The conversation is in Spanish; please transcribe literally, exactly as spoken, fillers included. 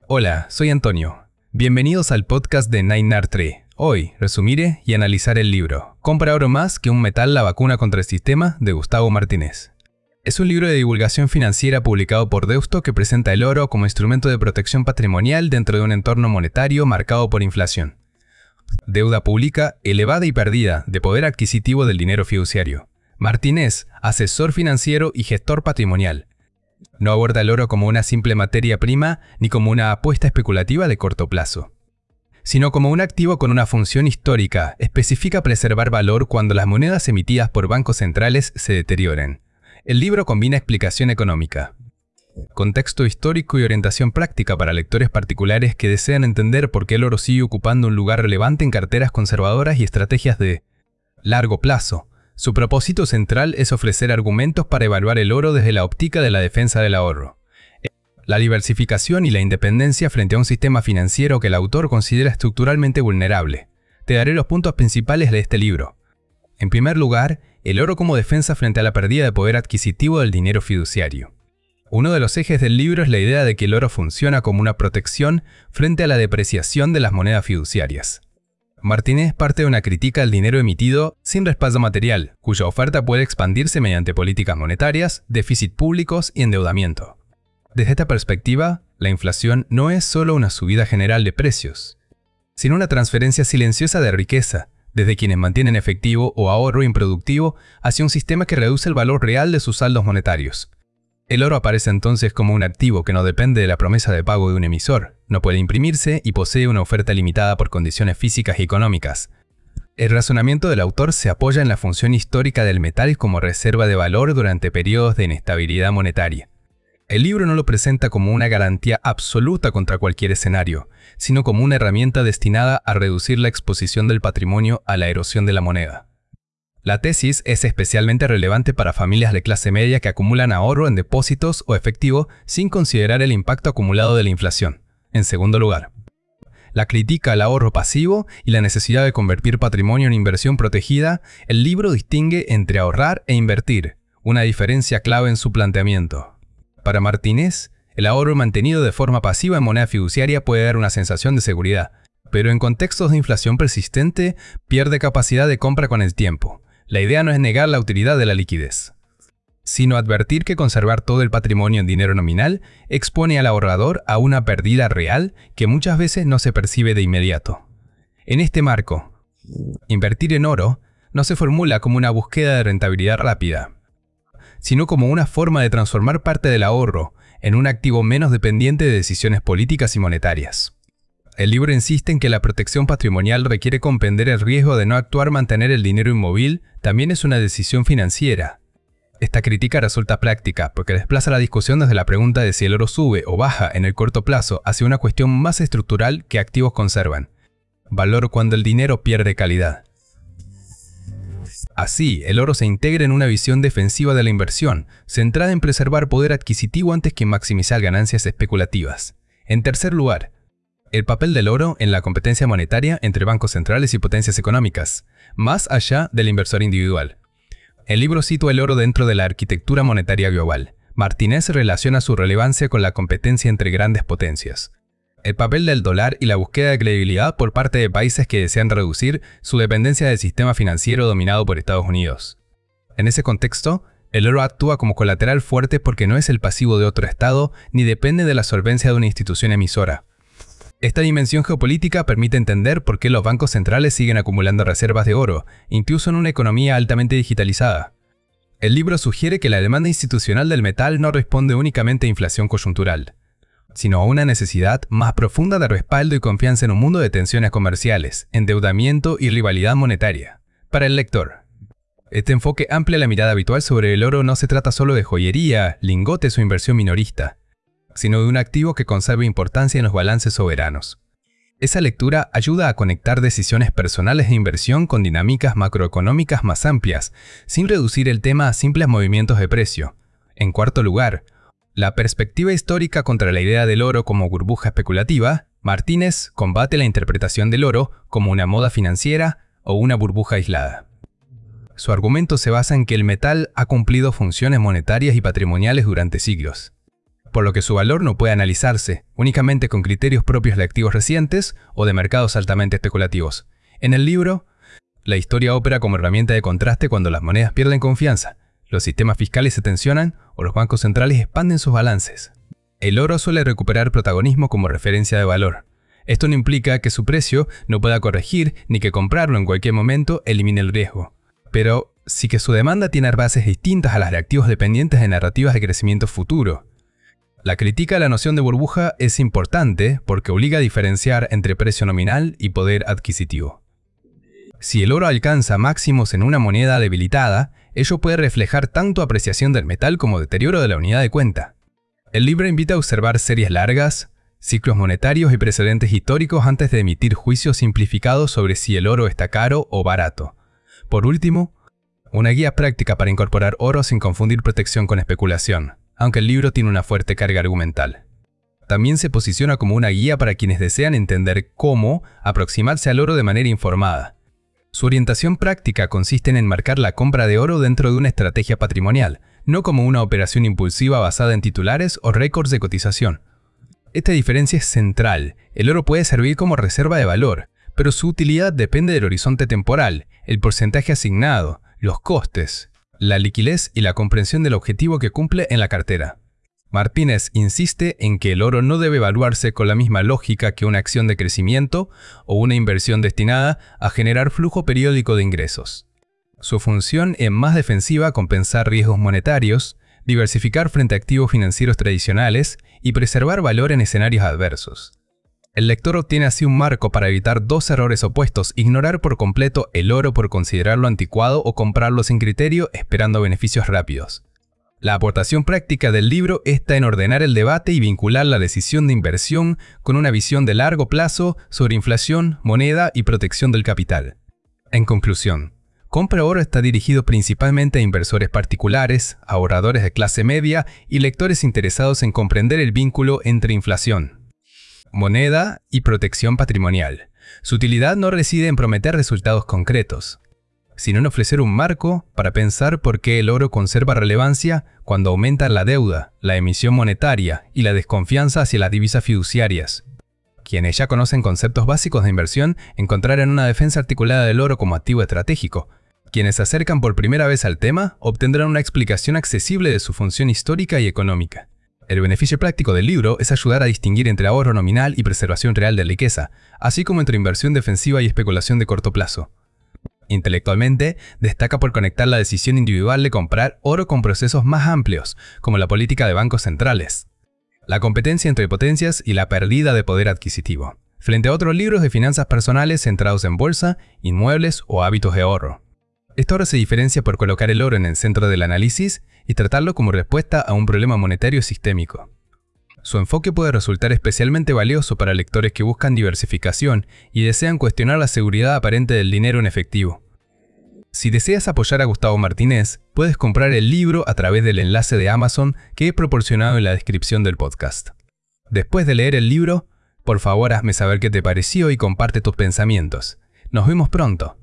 Hola, soy Antonio. Bienvenidos al podcast de Nine Art Tree. Hoy resumiré y analizaré el libro Compra oro más que un metal, la vacuna contra el sistema, de Gustavo Martínez. Es un libro de divulgación financiera publicado por Deusto que presenta el oro como instrumento de protección patrimonial dentro de un entorno monetario marcado por inflación. Deuda pública elevada y perdida de poder adquisitivo del dinero fiduciario. Martínez, asesor financiero y gestor patrimonial. No aborda el oro como una simple materia prima ni como una apuesta especulativa de corto plazo, sino como un activo con una función histórica. Especifica preservar valor cuando las monedas emitidas por bancos centrales se deterioren. El libro combina explicación económica, contexto histórico y orientación práctica para lectores particulares que desean entender por qué el oro sigue ocupando un lugar relevante en carteras conservadoras y estrategias de largo plazo. Su propósito central es ofrecer argumentos para evaluar el oro desde la óptica de la defensa del ahorro, la diversificación y la independencia frente a un sistema financiero que el autor considera estructuralmente vulnerable. Te daré los puntos principales de este libro. En primer lugar, el oro como defensa frente a la pérdida de poder adquisitivo del dinero fiduciario. Uno de los ejes del libro es la idea de que el oro funciona como una protección frente a la depreciación de las monedas fiduciarias. Martínez parte de una crítica al dinero emitido sin respaldo material, cuya oferta puede expandirse mediante políticas monetarias, déficit públicos y endeudamiento. Desde esta perspectiva, la inflación no es solo una subida general de precios, sino una transferencia silenciosa de riqueza, desde quienes mantienen efectivo o ahorro improductivo hacia un sistema que reduce el valor real de sus saldos monetarios. El oro aparece entonces como un activo que no depende de la promesa de pago de un emisor, no puede imprimirse y posee una oferta limitada por condiciones físicas y económicas. El razonamiento del autor se apoya en la función histórica del metal como reserva de valor durante periodos de inestabilidad monetaria. El libro no lo presenta como una garantía absoluta contra cualquier escenario, sino como una herramienta destinada a reducir la exposición del patrimonio a la erosión de la moneda. La tesis es especialmente relevante para familias de clase media que acumulan ahorro en depósitos o efectivo sin considerar el impacto acumulado de la inflación. En segundo lugar, la crítica al ahorro pasivo y la necesidad de convertir patrimonio en inversión protegida. El libro distingue entre ahorrar e invertir, una diferencia clave en su planteamiento. Para Martínez, el ahorro mantenido de forma pasiva en moneda fiduciaria puede dar una sensación de seguridad, pero en contextos de inflación persistente pierde capacidad de compra con el tiempo. La idea no es negar la utilidad de la liquidez, sino advertir que conservar todo el patrimonio en dinero nominal expone al ahorrador a una pérdida real que muchas veces no se percibe de inmediato. En este marco, invertir en oro no se formula como una búsqueda de rentabilidad rápida, sino como una forma de transformar parte del ahorro en un activo menos dependiente de decisiones políticas y monetarias. El libro insiste en que la protección patrimonial requiere comprender el riesgo de no actuar. Mantener el dinero inmóvil también es una decisión financiera. Esta crítica resulta práctica porque desplaza la discusión desde la pregunta de si el oro sube o baja en el corto plazo hacia una cuestión más estructural que activos conservan. Valor cuando el dinero pierde calidad. Así, el oro se integra en una visión defensiva de la inversión, centrada en preservar poder adquisitivo antes que en maximizar ganancias especulativas. En tercer lugar, el papel del oro en la competencia monetaria entre bancos centrales y potencias económicas, más allá del inversor individual. El libro sitúa el oro dentro de la arquitectura monetaria global. Martínez relaciona su relevancia con la competencia entre grandes potencias, el papel del dólar y la búsqueda de credibilidad por parte de países que desean reducir su dependencia del sistema financiero dominado por Estados Unidos. En ese contexto, el oro actúa como colateral fuerte porque no es el pasivo de otro estado ni depende de la solvencia de una institución emisora. Esta dimensión geopolítica permite entender por qué los bancos centrales siguen acumulando reservas de oro, incluso en una economía altamente digitalizada. El libro sugiere que la demanda institucional del metal no responde únicamente a inflación coyuntural, sino a una necesidad más profunda de respaldo y confianza en un mundo de tensiones comerciales, endeudamiento y rivalidad monetaria. Para el lector, este enfoque amplia la mirada habitual sobre el oro. No se trata solo de joyería, lingotes o inversión minorista, sino de un activo que conserve importancia en los balances soberanos. Esa lectura ayuda a conectar decisiones personales de inversión con dinámicas macroeconómicas más amplias, sin reducir el tema a simples movimientos de precio. En cuarto lugar, la perspectiva histórica contra la idea del oro como burbuja especulativa. Martínez combate la interpretación del oro como una moda financiera o una burbuja aislada. Su argumento se basa en que el metal ha cumplido funciones monetarias y patrimoniales durante siglos. por lo que su valor no puede analizarse únicamente con criterios propios de activos recientes o de mercados altamente especulativos. En el libro, la historia opera como herramienta de contraste cuando las monedas pierden confianza, los sistemas fiscales se tensionan o los bancos centrales expanden sus balances. El oro suele recuperar protagonismo como referencia de valor. Esto no implica que su precio no pueda corregir ni que comprarlo en cualquier momento elimine el riesgo, pero sí que su demanda tiene bases distintas a las de activos dependientes de narrativas de crecimiento futuro. La crítica a la noción de burbuja es importante porque obliga a diferenciar entre precio nominal y poder adquisitivo. Si el oro alcanza máximos en una moneda debilitada, ello puede reflejar tanto apreciación del metal como deterioro de la unidad de cuenta. El libro invita a observar series largas, ciclos monetarios y precedentes históricos antes de emitir juicios simplificados sobre si el oro está caro o barato. Por último, una guía práctica para incorporar oro sin confundir protección con especulación, aunque el libro tiene una fuerte carga argumental. También se posiciona como una guía para quienes desean entender cómo aproximarse al oro de manera informada. Su orientación práctica consiste en enmarcar la compra de oro dentro de una estrategia patrimonial, no como una operación impulsiva basada en titulares o récords de cotización. Esta diferencia es central. El oro puede servir como reserva de valor, pero su utilidad depende del horizonte temporal, el porcentaje asignado, los costes, la liquidez y la comprensión del objetivo que cumple en la cartera. Martínez insiste en que el oro no debe evaluarse con la misma lógica que una acción de crecimiento o una inversión destinada a generar flujo periódico de ingresos. Su función es más defensiva compensar riesgos monetarios, diversificar frente a activos financieros tradicionales y preservar valor en escenarios adversos. El lector obtiene así un marco para evitar dos errores opuestos: ignorar por completo el oro por considerarlo anticuado o comprarlo sin criterio esperando beneficios rápidos. La aportación práctica del libro está en ordenar el debate y vincular la decisión de inversión con una visión de largo plazo sobre inflación, moneda y protección del capital. En conclusión, Compra Oro está dirigido principalmente a inversores particulares, ahorradores de clase media y lectores interesados en comprender el vínculo entre inflación, moneda y protección patrimonial. Su utilidad no reside en prometer resultados concretos, sino en ofrecer un marco para pensar por qué el oro conserva relevancia cuando aumentan la deuda, la emisión monetaria y la desconfianza hacia las divisas fiduciarias. Quienes ya conocen conceptos básicos de inversión encontrarán una defensa articulada del oro como activo estratégico. Quienes se acercan por primera vez al tema obtendrán una explicación accesible de su función histórica y económica. El beneficio práctico del libro es ayudar a distinguir entre ahorro nominal y preservación real de riqueza, así como entre inversión defensiva y especulación de corto plazo. Intelectualmente, destaca por conectar la decisión individual de comprar oro con procesos más amplios, como la política de bancos centrales, la competencia entre potencias y la pérdida de poder adquisitivo, frente a otros libros de finanzas personales centrados en bolsa, inmuebles o hábitos de ahorro. Esta obra se diferencia por colocar el oro en el centro del análisis y tratarlo como respuesta a un problema monetario sistémico. Su enfoque puede resultar especialmente valioso para lectores que buscan diversificación y desean cuestionar la seguridad aparente del dinero en efectivo. Si deseas apoyar a Gustavo Martínez, puedes comprar el libro a través del enlace de Amazon que he proporcionado en la descripción del podcast. Después de leer el libro, por favor hazme saber qué te pareció y comparte tus pensamientos. Nos vemos pronto.